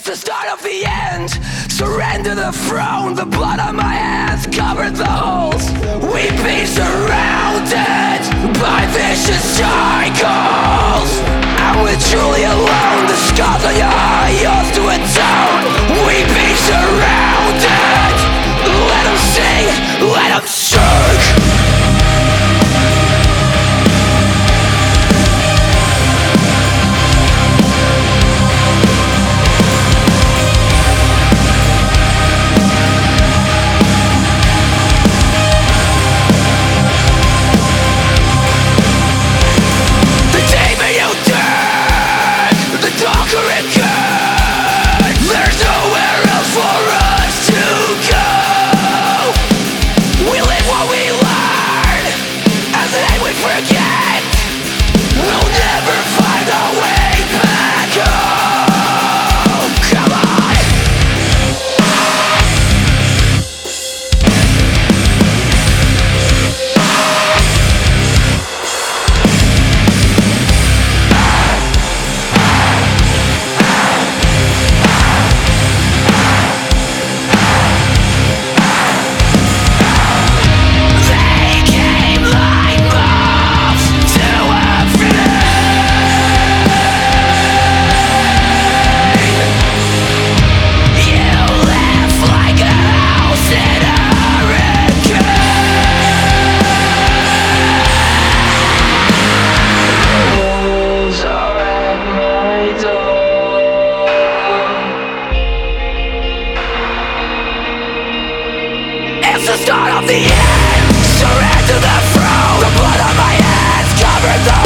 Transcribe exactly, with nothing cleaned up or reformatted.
It's the start of the end. Surrender the throne. The blood on my hands covered the holes. We be surrounded by vicious cycles, and we're truly alone. The scars on your eye, yours to atone. We be surrounded. Let them sing, let them shake. It's the start of the end. Surrender the throne. The blood on my hands covered the